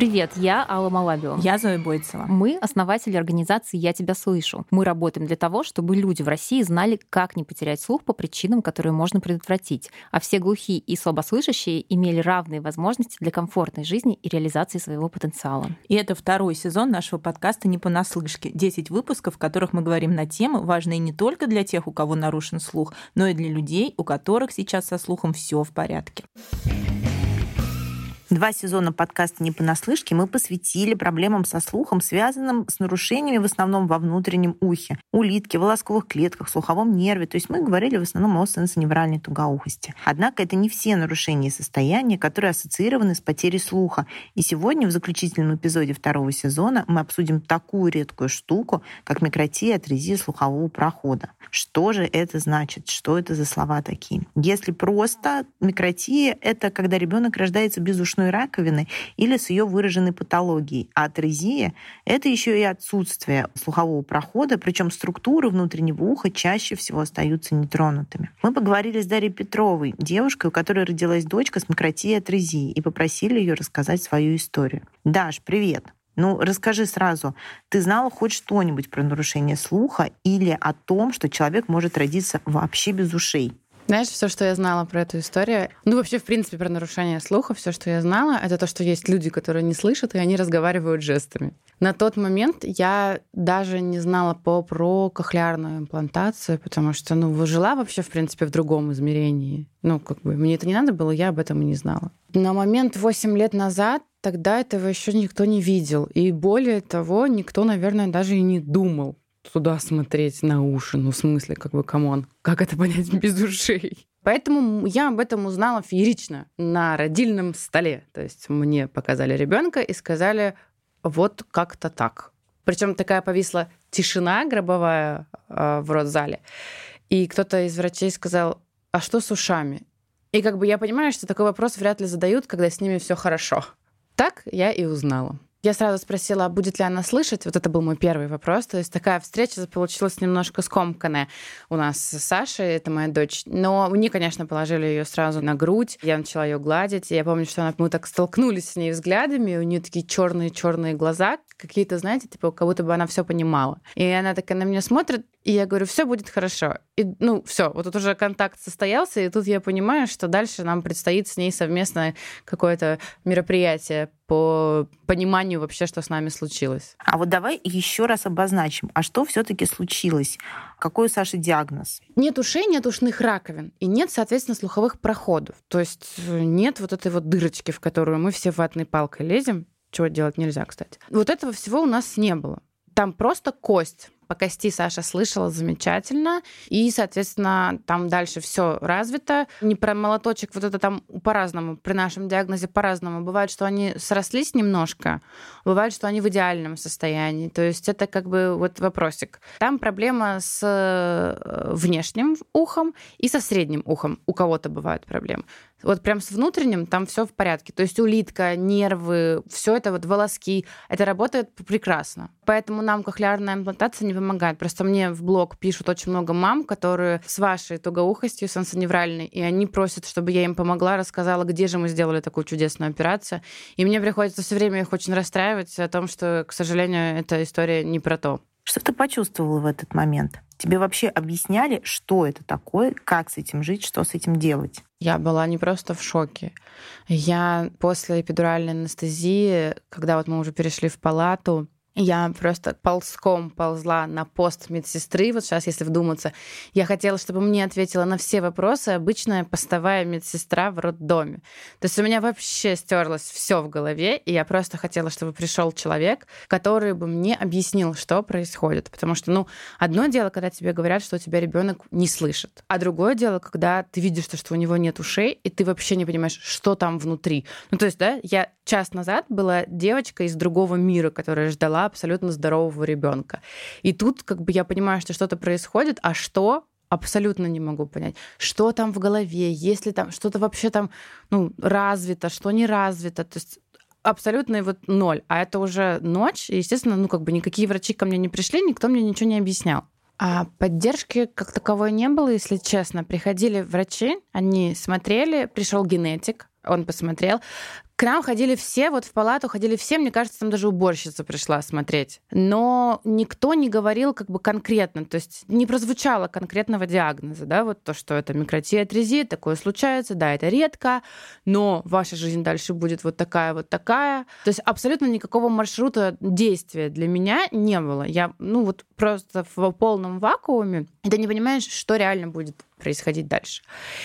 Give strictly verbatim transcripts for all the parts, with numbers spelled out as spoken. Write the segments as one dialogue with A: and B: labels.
A: Привет, я Алла Малабева.
B: Я Зоя Бойцева.
A: Мы основатели организации «Я тебя слышу». Мы работаем для того, чтобы люди в России знали, как не потерять слух по причинам, которые можно предотвратить, а все глухие и слабослышащие имели равные возможности для комфортной жизни и реализации своего потенциала.
B: И это второй сезон нашего подкаста «Не понаслышке». десять выпусков, в которых мы говорим на темы, важные не только для тех, у кого нарушен слух, но и для людей, у которых сейчас со слухом все в порядке. Два сезона подкаста «Не понаслышке» мы посвятили проблемам со слухом, связанным с нарушениями в основном во внутреннем ухе, улитке, волосковых клетках, слуховом нерве. То есть мы говорили в основном о сенсоневральной тугоухости. Однако это не все нарушения и состояния, которые ассоциированы с потерей слуха. И сегодня в заключительном эпизоде второго сезона мы обсудим такую редкую штуку, как микротия, атрезия слухового прохода. Что же это значит? Что это за слова такие? Если просто, микротия — это когда ребенок рождается без ушной раковины или с ее выраженной патологией. А атрезия — это еще и отсутствие слухового прохода, причем структуры внутреннего уха чаще всего остаются нетронутыми. Мы поговорили с Дарьей Петровой, девушкой, у которой родилась дочка с микротией атрезией, и попросили ее рассказать свою историю. Даш, привет! Ну, расскажи сразу, ты знала хоть что-нибудь про нарушение слуха или о том, что человек может родиться вообще без ушей?
C: Знаешь, все, что я знала про эту историю, ну вообще, в принципе, про нарушение слуха, все, что я знала, это то, что есть люди, которые не слышат, и они разговаривают жестами. На тот момент я даже не знала по, про кохлеарную имплантацию, потому что, ну, жила вообще, в принципе, в другом измерении. Ну, как бы, мне это не надо было, я об этом и не знала. На момент восемь лет назад тогда этого еще никто не видел. И более того, никто, наверное, даже и не думал туда смотреть на уши. Ну, в смысле, как бы, камон, как это понять без ушей? Поэтому я об этом узнала феерично на родильном столе. То есть мне показали ребенка и сказали, вот как-то так. Причем такая повисла тишина гробовая э, в родзале. И кто-то из врачей сказал, а что с ушами? И как бы я понимаю, что такой вопрос вряд ли задают, когда с ними все хорошо. Так я и узнала. Я сразу спросила, а будет ли она слышать? Вот это был мой первый вопрос. То есть такая встреча получилась немножко скомканная у нас с Сашей, это моя дочь. Но мне, конечно, положили ее сразу на грудь. Я начала ее гладить. Я помню, что она, мы так столкнулись с ней взглядами. У нее такие черные-черные глаза, какие-то, знаете, типа, как будто бы она все понимала. И она такая на меня смотрит, и я говорю, все будет хорошо. И, ну, все, вот тут уже контакт состоялся, и тут я понимаю, что дальше нам предстоит с ней совместное какое-то мероприятие по пониманию вообще, что с нами случилось.
B: А вот давай еще раз обозначим, а что все-таки случилось? Какой у Саши диагноз?
C: Нет ушей, нет ушных раковин, и нет, соответственно, слуховых проходов. То есть нет вот этой вот дырочки, в которую мы все ватной палкой лезем, чего делать нельзя, кстати. Вот этого всего у нас не было. Там просто кость. По кости Саша слышала замечательно, и, соответственно, там дальше все развито. Не про молоточек, вот это там по-разному, при нашем диагнозе по-разному. Бывает, что они срослись немножко, бывает, что они в идеальном состоянии. То есть это как бы вот вопросик. Там проблема с внешним ухом и со средним ухом. У кого-то бывают проблемы. Вот прям с внутренним там все в порядке. То есть улитка, нервы, все это вот волоски, это работает прекрасно. Поэтому нам кохлеарная имплантация не помогает. Просто мне в блог пишут очень много мам, которые с вашей тугоухостью сенсоневральной, и они просят, чтобы я им помогла, рассказала, где же мы сделали такую чудесную операцию. И мне приходится все время их очень расстраивать о том, что, к сожалению, эта история не про то.
B: Что ты почувствовала в этот момент? Тебе вообще объясняли, что это такое, как с этим жить, что с этим делать?
C: Я была не просто в шоке. Я после эпидуральной анестезии, когда вот мы уже перешли в палату, я просто ползком ползла на пост медсестры. Вот сейчас, если вдуматься, я хотела, чтобы мне ответила на все вопросы обычная постовая медсестра в роддоме. То есть у меня вообще стерлось все в голове, и я просто хотела, чтобы пришел человек, который бы мне объяснил, что происходит. Потому что, ну, одно дело, когда тебе говорят, что у тебя ребенок не слышит, а другое дело, когда ты видишь, что у него нет ушей, и ты вообще не понимаешь, что там внутри. Ну, то есть, да, я час назад была девочка из другого мира, которая ждала абсолютно здорового ребенка. И тут как бы я понимаю, что что-то происходит, а что? Абсолютно не могу понять. Что там в голове? Есть ли там что-то вообще там, ну, развито, что не развито? То есть абсолютно вот ноль. А это уже ночь, и, естественно, ну, как бы никакие врачи ко мне не пришли, никто мне ничего не объяснял. А поддержки как таковой не было, если честно. Приходили врачи, они смотрели, пришел генетик, он посмотрел, К нам ходили все, вот в палату ходили все, мне кажется, там даже уборщица пришла смотреть. Но никто не говорил как бы конкретно, то есть не прозвучало конкретного диагноза, да, вот то, что это микротиатрезия, такое случается, да, это редко, но ваша жизнь дальше будет вот такая, вот такая. То есть абсолютно никакого маршрута действия для меня не было. Я, ну вот просто в полном вакууме, и ты не понимаешь, что реально будет происходить дальше.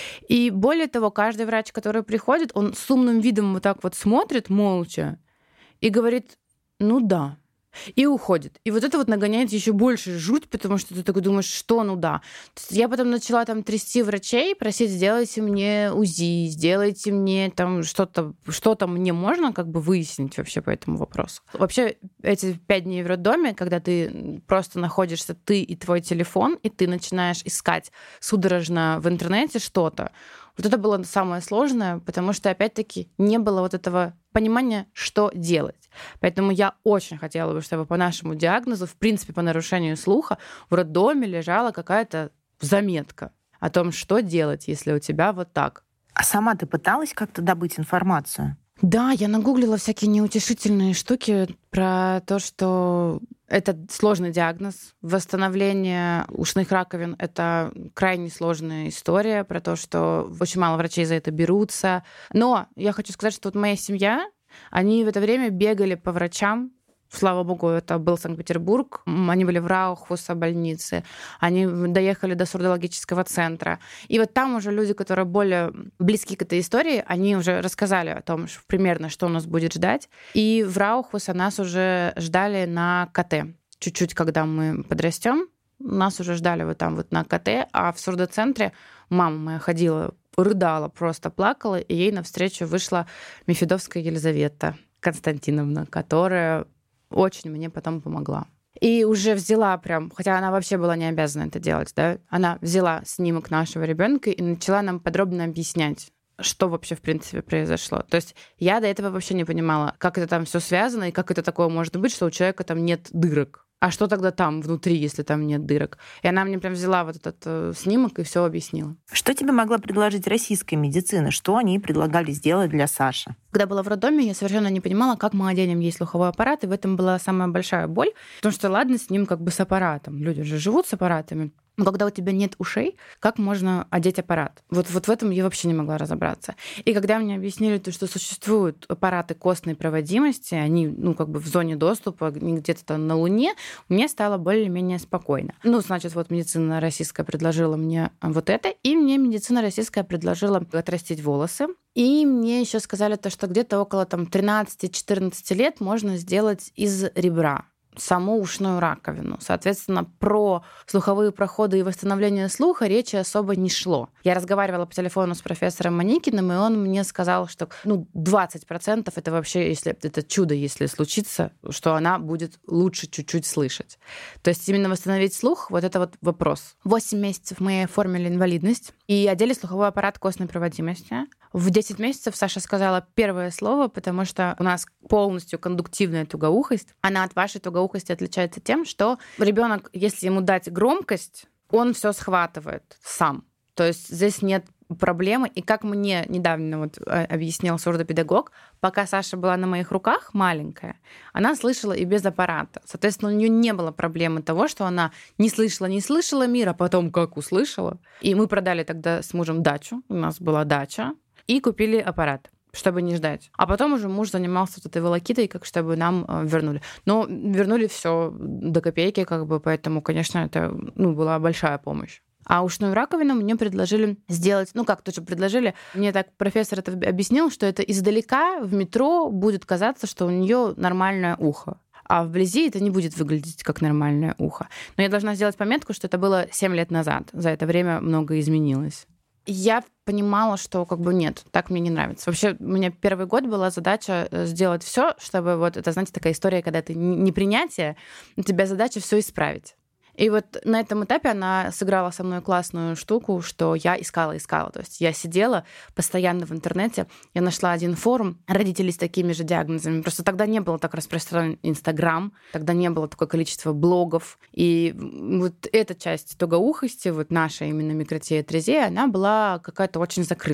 C: И более того, каждый врач, который приходит, он с умным видом вот так вот смотрит молча и говорит, ну да, и уходит. И вот это вот нагоняет еще больше жуть, потому что ты такой думаешь, что ну да. То есть я потом начала там трясти врачей, просить, сделайте мне УЗИ, сделайте мне там что-то, что-то мне можно как бы выяснить вообще по этому вопросу. Вообще эти пять дней в роддоме, когда ты просто находишься, ты и твой телефон, и ты начинаешь искать судорожно в интернете что-то, вот это было самое сложное, потому что, опять-таки, не было вот этого понимания, что делать. Поэтому я очень хотела бы, чтобы по нашему диагнозу, в принципе, по нарушению слуха, в роддоме лежала какая-то заметка о том, что делать, если у тебя вот так.
B: А сама ты пыталась как-то добыть информацию?
C: Да, я нагуглила всякие неутешительные штуки про то, что это сложный диагноз. Восстановление ушных раковин — это крайне сложная история, про то, что очень мало врачей за это берутся. Но я хочу сказать, что вот моя семья, они в это время бегали по врачам. Слава богу, это был Санкт-Петербург. Они были в Раухуса больнице. Они доехали до сурдологического центра. И вот там уже люди, которые более близки к этой истории, они уже рассказали о том, что примерно, что нас будет ждать. И в Раухуса нас уже ждали на КТ. Чуть-чуть, когда мы подрастем, нас уже ждали вот там вот на КТ. А в сурдоцентре мама моя ходила, рыдала, просто плакала, и ей навстречу вышла Мефедовская Елизавета Константиновна, которая очень мне потом помогла. И уже взяла прям, хотя она вообще была не обязана это делать, да, она взяла снимок нашего ребенка и начала нам подробно объяснять, что вообще в принципе произошло. То есть я до этого вообще не понимала, как это там все связано и как это такое может быть, что у человека там нет дырок. А что тогда там внутри, если там нет дырок? И она мне прям взяла вот этот э, снимок и все объяснила.
B: Что тебе могла предложить российская медицина? Что они предлагали сделать для Саши?
C: Когда была в роддоме, я совершенно не понимала, как мы оденем ей слуховой аппарат, и в этом была самая большая боль. Потому что, ладно, с ним как бы с аппаратом. Люди же живут с аппаратами. Но когда у тебя нет ушей, как можно одеть аппарат? Вот, вот в этом я вообще не могла разобраться. И когда мне объяснили, то, что существуют аппараты костной проводимости, они ну, как бы в зоне доступа, где-то там на Луне, мне стало более-менее спокойно. Ну, значит, вот медицина российская предложила мне вот это, и мне медицина российская предложила отрастить волосы. И мне еще сказали то, что где-то около там, тринадцати-четырнадцати лет можно сделать из ребра саму ушную раковину. Соответственно, про слуховые проходы и восстановление слуха речи особо не шло. Я разговаривала по телефону с профессором Маникиным, и он мне сказал, что ну, двадцать процентов это вообще, если это чудо, если случится, что она будет лучше чуть-чуть слышать. То есть именно восстановить слух, вот это вот вопрос. восемь месяцев мы оформили инвалидность и одели слуховой аппарат костной проводимости. В десять месяцев Саша сказала первое слово, потому что у нас полностью кондуктивная тугоухость. Она от вашей тугоухости отличается тем, что ребенок, если ему дать громкость, он все схватывает сам. То есть здесь нет проблемы. И как мне недавно вот объяснил сурдопедагог, пока Саша была на моих руках маленькая, она слышала и без аппарата. Соответственно, у нее не было проблемы того, что она не слышала, не слышала мир, а потом как услышала. И мы продали тогда с мужем дачу. У нас была дача. И купили аппарат, чтобы не ждать. А потом уже муж занимался вот этой волокитой, как чтобы нам вернули. Но вернули все до копейки, как бы, поэтому, конечно, это ну, была большая помощь. А ушную раковину мне предложили сделать, ну как тоже предложили, мне так профессор это объяснил, что это издалека в метро будет казаться, что у нее нормальное ухо. А вблизи это не будет выглядеть как нормальное ухо. Но я должна сделать пометку, что это было семь лет назад. За это время многое изменилось. Я понимала, что как бы нет, так мне не нравится. Вообще, у меня первый год была задача сделать все, чтобы вот это, знаете, такая история, когда ты не принятие, у тебя задача все исправить. И вот на этом этапе она сыграла со мной классную штуку, что я искала-искала. То есть я сидела постоянно в интернете, я нашла один форум родителей с такими же диагнозами. Просто тогда не было так распространен Инстаграм, тогда не было такое количество блогов. И вот эта часть тугоухости, вот наша именно микротиатрезия, она была какая-то очень закрытая.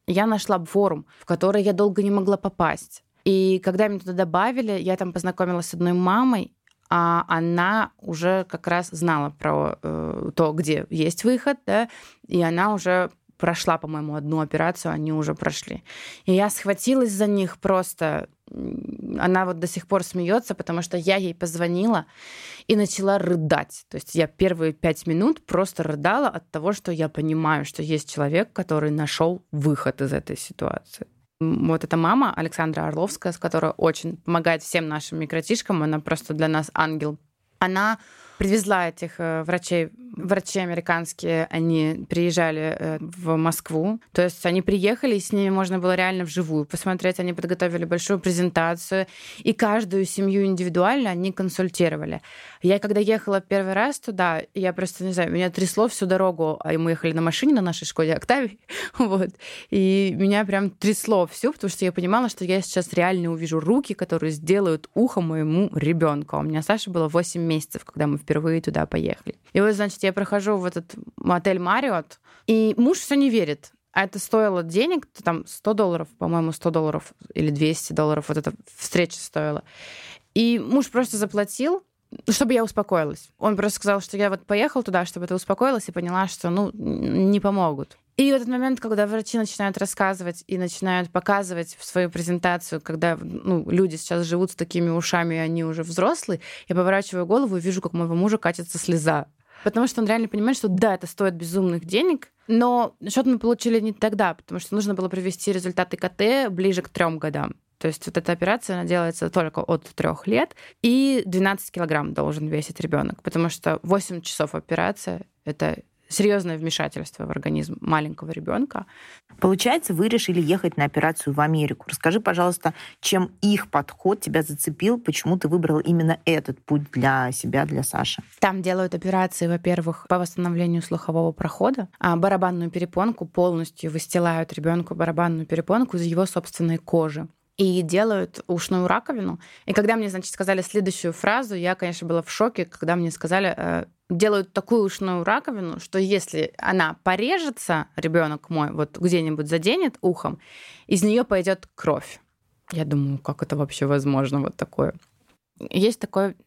C: я нашла форум, в который я долго не могла попасть. И когда меня туда добавили, я там познакомилась с одной мамой, а она уже как раз знала про э, то, где есть выход, да, и она уже прошла, по-моему, одну операцию, они уже прошли. И я схватилась за них просто. Она вот до сих пор смеется, потому что я ей позвонила и начала рыдать. То есть я первые пять минут просто рыдала от того, что я понимаю, что есть человек, который нашел выход из этой ситуации. Вот эта мама Александра Орловская, с которой очень помогает всем нашим микротишкам, она просто для нас ангел. Она привезла этих врачей, врачи американские, они приезжали в Москву, то есть они приехали, и с ними можно было реально вживую посмотреть, они подготовили большую презентацию, и каждую семью индивидуально они консультировали. Я когда ехала первый раз туда, я просто, не знаю, меня трясло всю дорогу, а мы ехали на машине на нашей Шкоде Октавии, вот, и меня прям трясло все, потому что я понимала, что я сейчас реально увижу руки, которые сделают ухо моему ребенку. У меня Саше было восемь месяцев, когда мы впервые туда поехали. И вот, значит, я прохожу в этот отель Марриотт, и муж все не верит. А это стоило денег, там сто долларов, по-моему, сто долларов или двести долларов вот эта встреча стоила. И муж просто заплатил, чтобы я успокоилась. Он просто сказал, что я вот поехал туда, чтобы ты успокоилась, и поняла, что, ну, не помогут. И в этот момент, когда врачи начинают рассказывать и начинают показывать в свою презентацию, когда, ну, люди сейчас живут с такими ушами, и они уже взрослые, я поворачиваю голову и вижу, как у моего мужа катится слеза. Потому что он реально понимает, что да, это стоит безумных денег, но счет мы получили не тогда, потому что нужно было провести результаты КТ ближе к трем годам. То есть вот эта операция, она делается только от трех лет, и двенадцать килограмм должен весить ребенок, потому что восемь часов операция — это серьезное вмешательство в организм маленького ребенка.
B: Получается, вы решили ехать на операцию в Америку. Расскажи, пожалуйста, чем их подход тебя зацепил, почему ты выбрал именно этот путь для себя, для Саши?
C: Там делают операции, во-первых, по восстановлению слухового прохода, а барабанную перепонку полностью выстилают ребенку барабанную перепонку из его собственной кожи. И делают ушную раковину. И когда мне, значит, сказали следующую фразу, я, конечно, была в шоке, когда мне сказали, э, делают такую ушную раковину, что если она порежется, ребенок мой, вот где-нибудь заденет ухом, из нее пойдет кровь. Я думаю, как это вообще возможно, вот такое. Есть такой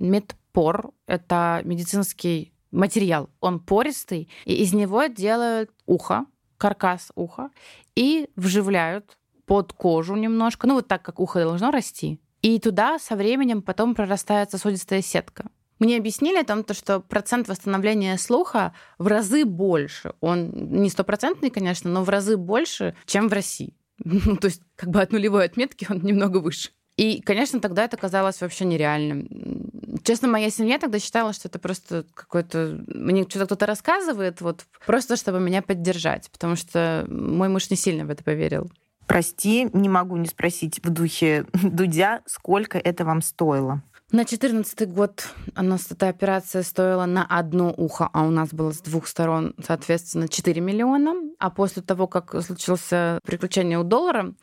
C: медпор, это медицинский материал, он пористый, и из него делают ухо, каркас уха, и вживляют под кожу немножко, ну вот так, как ухо должно расти. И туда со временем потом прорастает сосудистая сетка. Мне объяснили о том, что процент восстановления слуха в разы больше. Он не стопроцентный, конечно, но в разы больше, чем в России. Ну, то есть как бы от нулевой отметки он немного выше. И, конечно, тогда это казалось вообще нереальным. Честно, моя семья тогда считала, что это просто какой-то... Мне что-то кто-то рассказывает, вот просто чтобы меня поддержать, потому что мой муж не сильно в это поверил.
B: Прости, не могу не спросить в духе Дудя, сколько это вам стоило?
C: На четырнадцатый год у нас эта операция стоила на одно ухо, а у нас было с двух сторон, соответственно, четыре миллиона. А после того, как случилось приключение у доллара,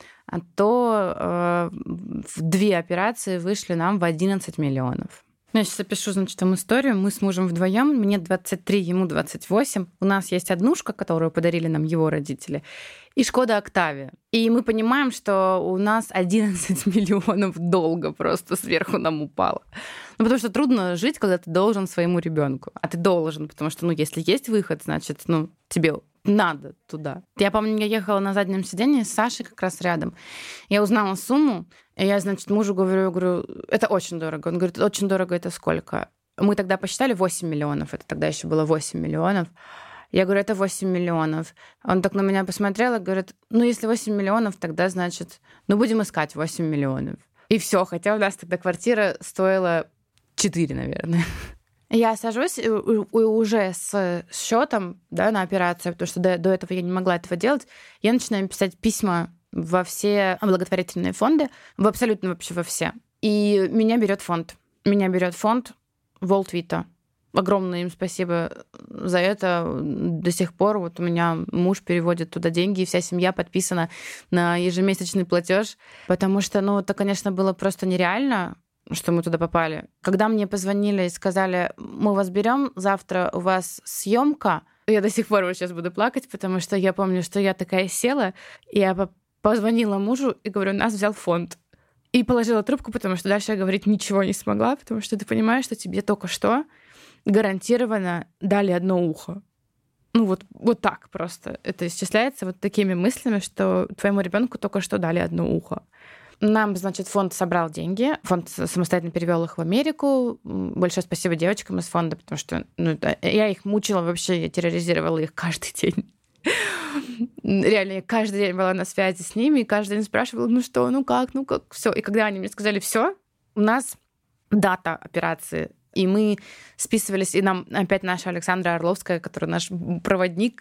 C: то э, в две операции вышли нам в одиннадцать миллионов. Я сейчас опишу, значит, там историю. Мы с мужем вдвоем, мне двадцать три, ему двадцать восемь. У нас есть однушка, которую подарили нам его родители, и Шкода Октавия. И мы понимаем, что у нас одиннадцать миллионов долга просто сверху нам упало. Ну, потому что трудно жить, когда ты должен своему ребенку. А ты должен, потому что, ну, если есть выход, значит, ну, тебе надо туда. Я помню, я ехала на заднем сиденье с Сашей как раз рядом. Я узнала сумму, и я, значит, мужу говорю, я говорю, это очень дорого. Он говорит, очень дорого, это сколько? Мы тогда посчитали восемь миллионов, это тогда еще было восемь миллионов. Я говорю, это восемь миллионов. Он так на меня посмотрел и говорит, ну, если восемь миллионов, тогда, значит, ну, будем искать восемь миллионов. И все, хотя у нас тогда квартира стоила четыре, наверное. Я сажусь и уже с счетом, да, на операцию, потому что до, до этого я не могла этого делать. Я начинаю писать письма во все благотворительные фонды, в абсолютно вообще во все. И меня берет фонд. Меня берет фонд Волт Вита. Огромное им спасибо за это. До сих пор вот у меня муж переводит туда деньги, и вся семья подписана на ежемесячный платеж, потому что, ну, это, конечно, было просто нереально, что мы туда попали. Когда мне позвонили и сказали, мы вас берем, завтра у вас съемка, Я до сих пор вот сейчас буду плакать, потому что я помню, что я такая села, и я позвонила мужу и говорю, нас взял фонд. И положила трубку, потому что дальше я говорить ничего не смогла, потому что ты понимаешь, что тебе только что гарантированно дали одно ухо. Ну вот, вот так просто. Это исчисляется вот такими мыслями, что твоему ребенку только что дали одно ухо. Нам, значит, фонд собрал деньги, фонд самостоятельно перевел их в Америку. Большое спасибо девочкам из фонда, потому что ну, я их мучила вообще, я терроризировала их каждый день. Реально, я каждый день была на связи с ними, и каждый день спрашивала, ну что, ну как, ну как, все. И когда они мне сказали, все, у нас дата операции, и мы списывались, и нам опять наша Александра Орловская, которая наш проводник,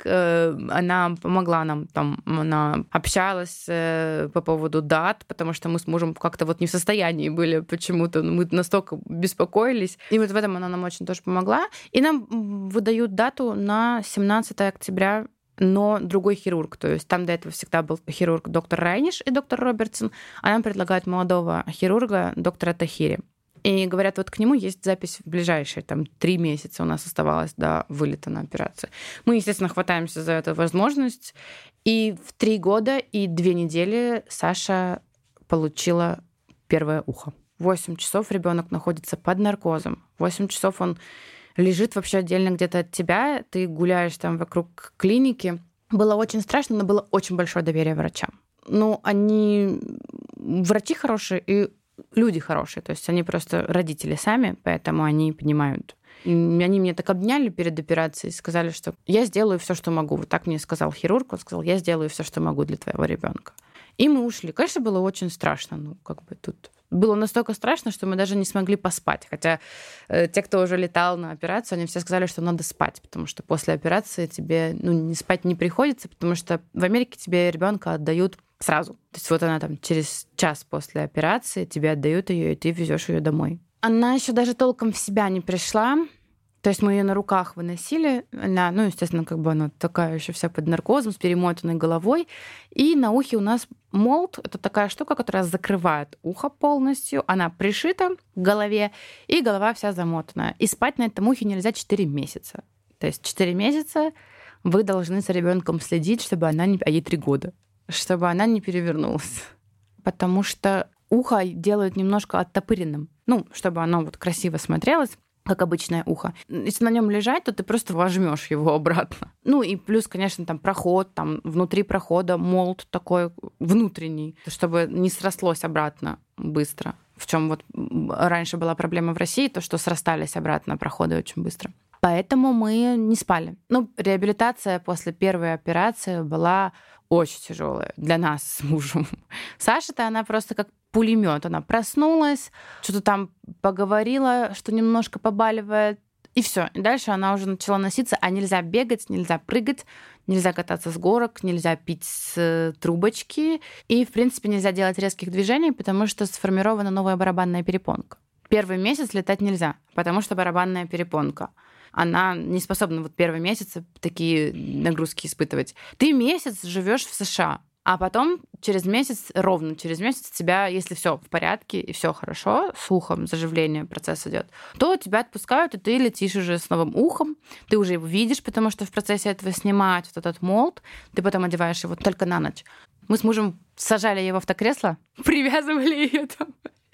C: она помогла нам, там, она общалась по поводу дат, потому что мы с мужем как-то вот не в состоянии были почему-то, мы настолько беспокоились. И вот в этом она нам очень тоже помогла. И нам выдают дату на семнадцатое октября, но другой хирург. То есть там до этого всегда был хирург доктор Райниш и доктор Робертсон, а нам предлагают молодого хирурга доктора Тахири. И говорят, вот к нему есть запись в ближайшие там три месяца у нас оставалось до вылета на операцию. Мы, естественно, хватаемся за эту возможность. И в три года и две недели Саша получила первое ухо. Восемь часов ребенок находится под наркозом. Восемь часов он лежит вообще отдельно где-то от тебя. Ты гуляешь там вокруг клиники. Было очень страшно, но было очень большое доверие врачам. Ну, они врачи хорошие и люди хорошие, то есть они просто родители сами, поэтому они понимают. И они меня так обняли перед операцией, сказали, что я сделаю все, что могу. Вот так мне сказал хирург, он сказал, я сделаю все, что могу для твоего ребенка. И мы ушли. Конечно, было очень страшно, ну как бы тут было настолько страшно, что мы даже не смогли поспать. Хотя э, те, кто уже летал на операцию, они все сказали, что надо спать, потому что после операции тебе ну, не спать не приходится, потому что в Америке тебе ребенка отдают сразу. То есть вот она там через час после операции тебе отдают ее, и ты везешь ее домой. Она еще даже толком в себя не пришла. То есть мы ее на руках выносили. Она, ну, естественно, как бы она такая еще вся под наркозом, с перемотанной головой. И на ухе у нас молд. Это такая штука, которая закрывает ухо полностью. Она пришита к голове, и голова вся замотана. И спать на этом ухе нельзя четыре месяца. То есть четыре месяца вы должны за ребенком следить, чтобы она не... А ей три года. Чтобы она не перевернулась. Потому что ухо делают немножко оттопыренным. Ну, чтобы оно вот красиво смотрелось, как обычное ухо. Если на нем лежать, то ты просто возьмешь его обратно. Ну и плюс, конечно, там проход, там внутри прохода молд такой внутренний, чтобы не срослось обратно быстро. В чем вот раньше была проблема в России, то, что срастались обратно проходы очень быстро. Поэтому мы не спали. Ну, реабилитация после первой операции была очень тяжелая для нас с мужем. Саша-то она просто как пулемет. Она проснулась, что-то там поговорила, что немножко побаливает, и все. И дальше она уже начала носиться, а нельзя бегать, нельзя прыгать, нельзя кататься с горок, нельзя пить с трубочки, и, в принципе, нельзя делать резких движений, потому что сформирована новая барабанная перепонка. Первый месяц летать нельзя, потому что барабанная перепонка. Она не способна вот первые месяцы такие нагрузки испытывать. Ты месяц живешь в США, а потом через месяц, ровно через месяц тебя, если все в порядке и все хорошо, с ухом заживление процесс идет, то тебя отпускают, и ты летишь уже с новым ухом, ты уже его видишь, потому что в процессе этого снимают вот этот молд, ты потом одеваешь его только на ночь. Мы с мужем сажали его в то кресло, привязывали ее там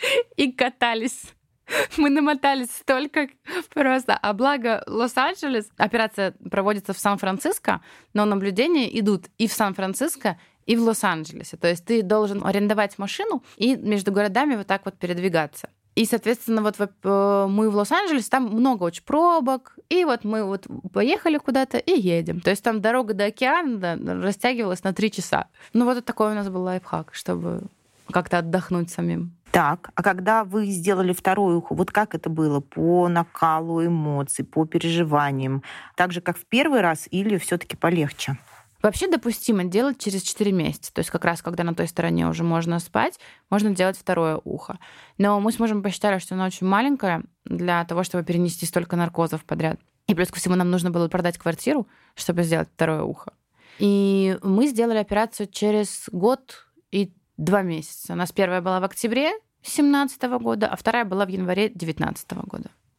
C: и катались. Мы намотались столько просто. А благо Лос-Анджелес, операция проводится в Сан-Франциско, но наблюдения идут и в Сан-Франциско, и в Лос-Анджелесе. То есть ты должен арендовать машину и между городами вот так вот передвигаться. И, соответственно, вот мы в Лос-Анджелесе, там много очень пробок, и вот мы вот поехали куда-то и едем. То есть там дорога до океана растягивалась на три часа. Ну вот такой у нас был лайфхак, чтобы как-то отдохнуть самим.
B: Так, а когда вы сделали второе ухо, вот как это было по накалу эмоций, по переживаниям? Так же, как в первый раз, или все-таки полегче?
C: Вообще допустимо делать через четыре месяца. То есть как раз, когда на той стороне уже можно спать, можно делать второе ухо. Но мы с мужем посчитали, что оно очень маленькое для того, чтобы перенести столько наркозов подряд. И плюс ко всему нам нужно было продать квартиру, чтобы сделать второе ухо. И мы сделали операцию через год и два месяца. У нас первая была в октябре семнадцатого года, а вторая была в январе девятнадцатого года.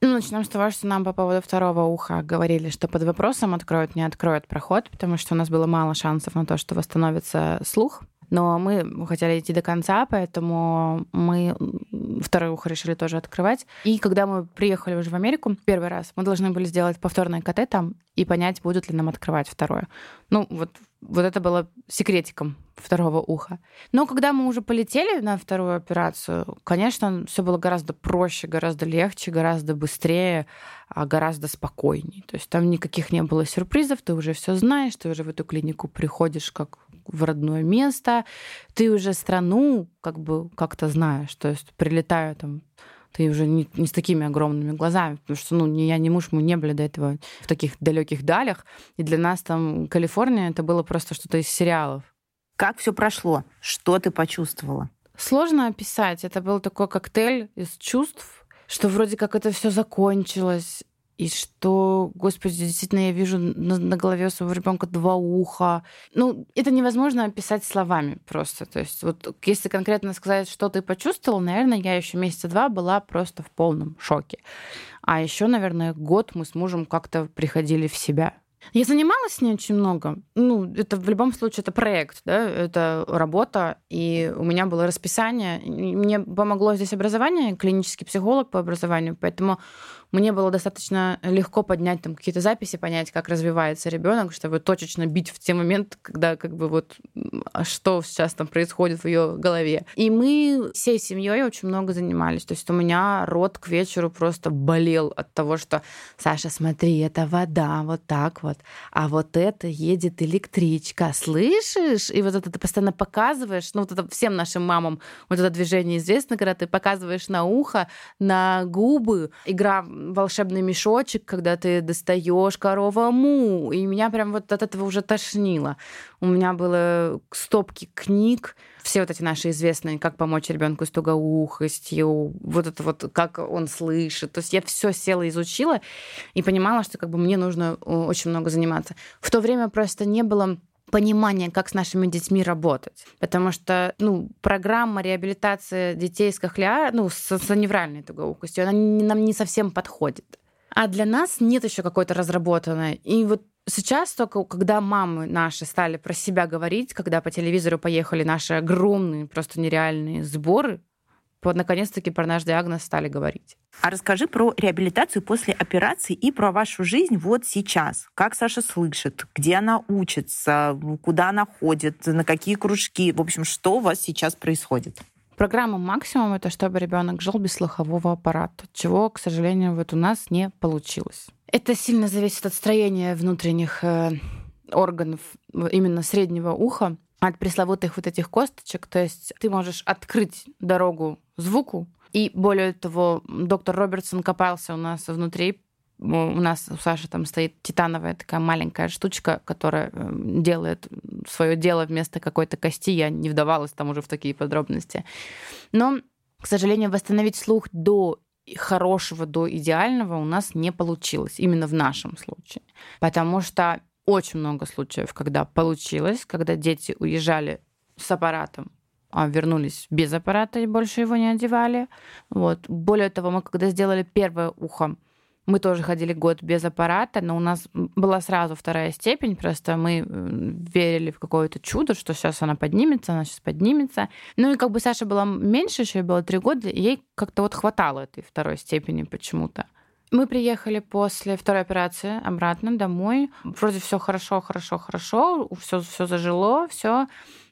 C: Ну, начнем с того, что нам по поводу второго уха говорили, что под вопросом откроют, не откроют проход, потому что у нас было мало шансов на то, что восстановится слух. Но мы хотели идти до конца, поэтому мы второе ухо решили тоже открывать. И когда мы приехали уже в Америку первый раз, мы должны были сделать повторное КТ там и понять, будут ли нам открывать второе. Ну, вот, вот это было секретиком второго уха. Но когда мы уже полетели на вторую операцию, конечно, все было гораздо проще, гораздо легче, гораздо быстрее, гораздо спокойней. То есть там никаких не было сюрпризов, ты уже все знаешь, ты уже в эту клинику приходишь как в родное место, ты уже страну как бы как-то знаешь. То есть прилетаю там, ты уже не, не с такими огромными глазами, потому что ну, ни я, ни муж, мы не были до этого в таких далеких далях. И для нас там Калифорния это было просто что-то из сериалов.
B: Как все прошло? Что ты почувствовала?
C: Сложно описать. Это был такой коктейль из чувств, что вроде как это все закончилось, и что, господи, действительно, я вижу на, на голове у своего ребенка два уха. Ну, это невозможно описать словами просто. То есть вот если конкретно сказать, что ты почувствовала, наверное, я еще месяца два была просто в полном шоке. А еще, наверное, год мы с мужем как-то приходили в себя. Я занималась с ней очень много. Ну, это в любом случае это проект, да, это работа, и у меня было расписание. Мне помогло здесь образование, клинический психолог по образованию, поэтому мне было достаточно легко поднять там какие-то записи, понять, как развивается ребенок, чтобы точечно бить в те моменты, когда как бы вот что сейчас там происходит в ее голове. И мы всей семьей очень много занимались. То есть у меня рот к вечеру просто болел от того, что Саша, смотри, это вода, вот так вот, а вот это едет электричка, слышишь? И вот это ты постоянно показываешь, ну вот это всем нашим мамам вот это движение известно, когда ты показываешь на ухо, на губы, игра волшебный мешочек, когда ты достаешь корова му. И меня прям вот от этого уже тошнило. У меня было стопки книг, все вот эти наши известные, как помочь ребенку с тугоухостью, вот это вот, как он слышит. То есть я все села и изучила и понимала, что как бы мне нужно очень много заниматься. В то время просто не было понимание, как с нашими детьми работать. Потому что ну, программа реабилитации детей с кохлеар, ну, с, с невральной тугоухостью, она не, нам не совсем подходит. А для нас нет еще какой-то разработанной. И вот сейчас только, когда мамы наши стали про себя говорить, когда по телевизору поехали наши огромные, просто нереальные сборы, вот наконец-таки про наш диагноз стали говорить.
B: А расскажи про реабилитацию после операции и про вашу жизнь вот сейчас. Как Саша слышит, где она учится, куда она ходит, на какие кружки. В общем, что у вас сейчас происходит?
C: Программа «Максимум» — это чтобы ребенок жил без слухового аппарата, чего, к сожалению, вот у нас не получилось. Это сильно зависит от строения внутренних э, органов именно среднего уха, от пресловутых вот этих косточек. То есть ты можешь открыть дорогу звуку. И более того, доктор Робертсон копался у нас внутри. У нас у Саши там стоит титановая такая маленькая штучка, которая делает свое дело вместо какой-то кости. Я не вдавалась там уже в такие подробности. Но, к сожалению, восстановить слух до хорошего, до идеального у нас не получилось. Именно в нашем случае. Потому что очень много случаев, когда получилось, когда дети уезжали с аппаратом, а вернулись без аппарата и больше его не одевали. Вот. Более того, мы когда сделали первое ухо, мы тоже ходили год без аппарата, но у нас была сразу вторая степень, просто мы верили в какое-то чудо, что сейчас она поднимется, она сейчас поднимется. Ну и как бы Саша была меньше, еще ей было три года, и ей как-то вот хватало этой второй степени почему-то. Мы приехали после второй операции обратно домой. Вроде все хорошо, хорошо, хорошо, все, все зажило, все.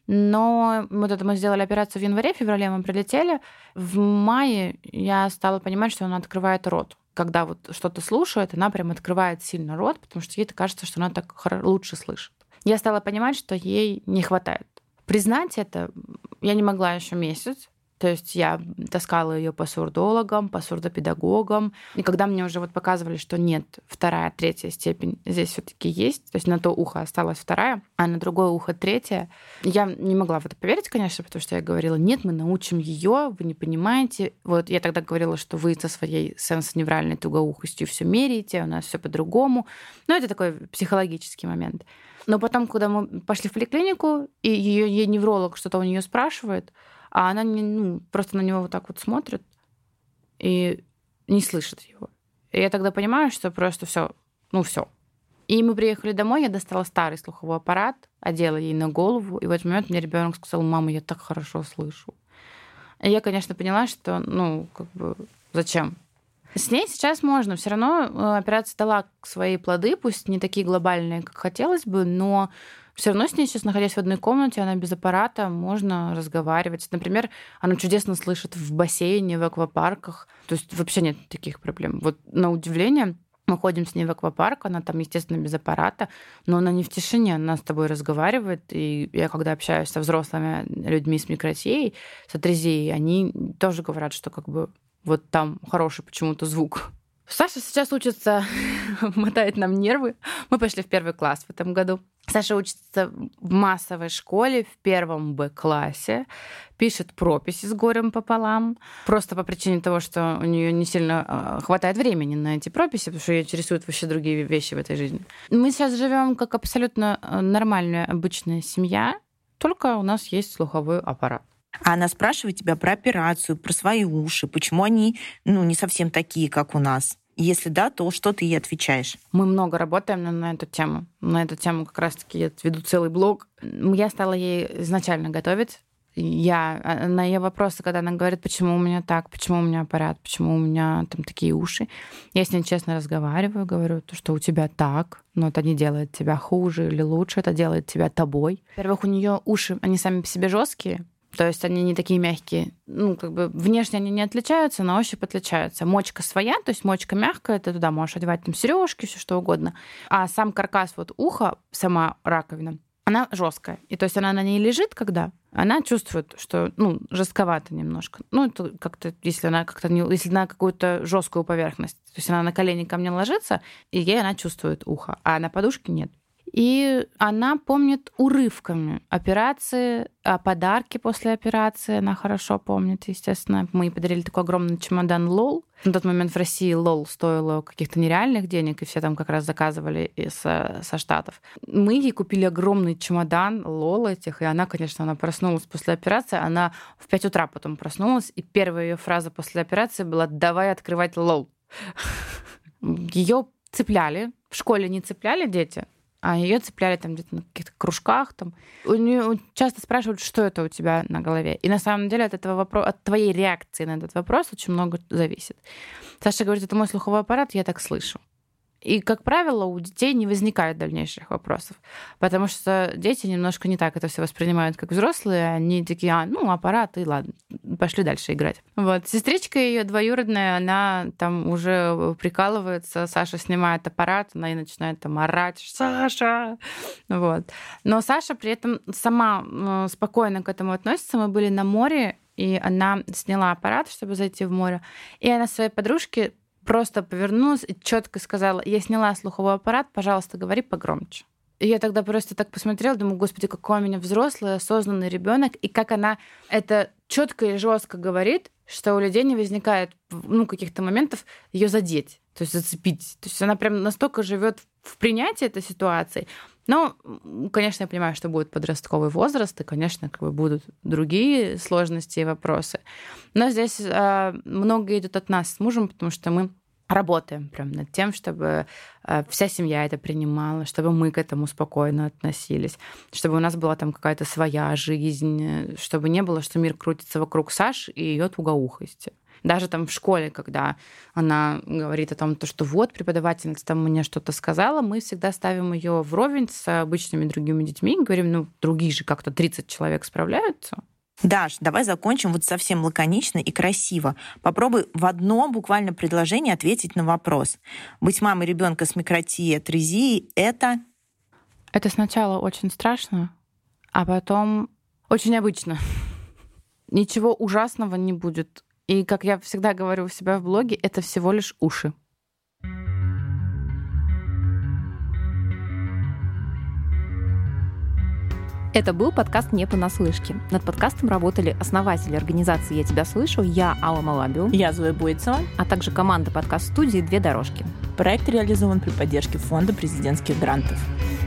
C: Но вот это мы сделали операцию в январе, в феврале мы прилетели. В мае я стала понимать, что она открывает рот. Когда вот что-то слушает, она прям открывает сильно рот, потому что ей кажется, что она так лучше слышит. Я стала понимать, что ей не хватает. Признать это я не могла еще месяц. То есть я таскала ее по сурдологам, по сурдопедагогам. И когда мне уже вот показывали, что нет, вторая, третья степень здесь все-таки есть, то есть на то ухо осталась вторая, а на другое ухо третья, я не могла в это поверить, конечно, потому что я говорила, нет, мы научим ее, вы не понимаете. Вот я тогда говорила, что вы со своей сенсоневральной тугоухостью все меряете, у нас все по-другому. Но это такой психологический момент. Но потом, когда мы пошли в поликлинику, и ее ей невролог что-то у нее спрашивает, а она не, ну, просто на него вот так вот смотрит и не слышит его. И я тогда понимаю, что просто все, ну все. И мы приехали домой, я достала старый слуховой аппарат, одела ей на голову, и в этот момент мне ребенок сказал: мама, я так хорошо слышу. И я, конечно, поняла, что, ну, как бы, зачем? С ней сейчас можно. Все равно операция дала свои плоды, пусть не такие глобальные, как хотелось бы, но все равно с ней сейчас, находясь в одной комнате, она без аппарата, можно разговаривать. Например, она чудесно слышит в бассейне, в аквапарках. То есть вообще нет таких проблем. Вот на удивление, мы ходим с ней в аквапарк, она там, естественно, без аппарата, но она не в тишине, она с тобой разговаривает. И я, когда общаюсь со взрослыми людьми с микротией, с атрезией, они тоже говорят, что как бы вот там хороший почему-то звук. Саша сейчас учится, мотает нам нервы. Мы пошли в первый класс в этом году. Саша учится в массовой школе в первом Б-классе, пишет прописи с горем пополам, просто по причине того, что у нее не сильно хватает времени на эти прописи, потому что ее интересуют вообще другие вещи в этой жизни. Мы сейчас живем как абсолютно нормальная, обычная семья, только у нас есть слуховой аппарат.
B: А она спрашивает тебя про операцию, про свои уши, почему они, ну, не совсем такие, как у нас. Если да, то что ты ей отвечаешь?
C: Мы много работаем на, на эту тему. На эту тему как раз-таки я веду целый блог. Я стала ей изначально готовить. Я на ее вопросы, когда она говорит, почему у меня так, почему у меня аппарат, почему у меня там такие уши, я с ней честно разговариваю, говорю, что у тебя так, но это не делает тебя хуже или лучше, это делает тебя тобой. Во-первых, у нее уши, они сами по себе жесткие. То есть они не такие мягкие. Ну, как бы внешне они не отличаются, на ощупь отличаются. Мочка своя, то есть мочка мягкая, ты туда можешь одевать там сережки, все что угодно. А сам каркас вот уха, сама раковина, она жесткая. И то есть она на ней лежит, когда она чувствует, что, ну, жестковато немножко. Ну, это как-то, если она как-то не, если на какую-то жесткую поверхность, то есть она на колени ко мне ложится, и ей она чувствует ухо, а на подушке нет. И она помнит урывками операции, подарки после операции. Она хорошо помнит, естественно. Мы ей подарили такой огромный чемодан лол. На тот момент в России лол стоило каких-то нереальных денег, и все там как раз заказывали из, со Штатов. Мы ей купили огромный чемодан лол этих, и она, конечно, она проснулась после операции. Она в пять утра потом проснулась, и первая ее фраза после операции была: «Давай открывать лол». Ее цепляли. В школе не цепляли дети, а ее цепляли там где-то на каких-то кружках. Там. У нее часто спрашивают, что это у тебя на голове. И на самом деле от этого вопроса, от твоей реакции на этот вопрос очень много зависит. Саша говорит, это мой слуховой аппарат, я так слышу. И, как правило, у детей не возникает дальнейших вопросов, потому что дети немножко не так это все воспринимают, как взрослые. Они такие: а, ну, аппарат, и ладно, пошли дальше играть. Вот. Сестричка ее двоюродная, она там уже прикалывается, Саша снимает аппарат, она и начинает там орать: Саша! Вот. Но Саша при этом сама спокойно к этому относится. Мы были на море, и она сняла аппарат, чтобы зайти в море, и она своей подружке просто повернулась и четко сказала: я сняла слуховой аппарат, пожалуйста, говори погромче. И я тогда просто так посмотрела, думаю, господи, какой у меня взрослый, осознанный ребенок, и как она это четко и жестко говорит, что у людей не возникает, ну, каких-то моментов ее задеть, то есть зацепить. То есть она прям настолько живет в принятии этой ситуации. Но, конечно, я понимаю, что будет подростковый возраст, и, конечно, как бы будут другие сложности и вопросы. Но здесь э, много идет от нас с мужем, потому что мы работаем прям над тем, чтобы э, вся семья это принимала, чтобы мы к этому спокойно относились, чтобы у нас была там какая-то своя жизнь, чтобы не было, что мир крутится вокруг Саши и ее тугоухости. Даже там в школе, когда она говорит о том, что вот преподавательница там мне что-то сказала, мы всегда ставим ее вровень с обычными другими детьми и говорим: ну, другие же как-то тридцать человек справляются.
B: Даш, давай закончим вот совсем лаконично и красиво. Попробуй в одном буквально предложении ответить на вопрос. Быть мамой ребенка с микротией, атрезией — это...
C: Это сначала очень страшно, а потом очень обычно. Ничего ужасного не будет. И, как я всегда говорю у себя в блоге, это всего лишь уши.
A: Это был подкаст «Не понаслышке». Над подкастом работали основатели организации «Я тебя слышу», я, Алла Малабиу,
D: я, Зоя Буйцева,
A: а также команда подкаст-студии «Две дорожки».
D: Проект реализован при поддержке Фонда президентских грантов.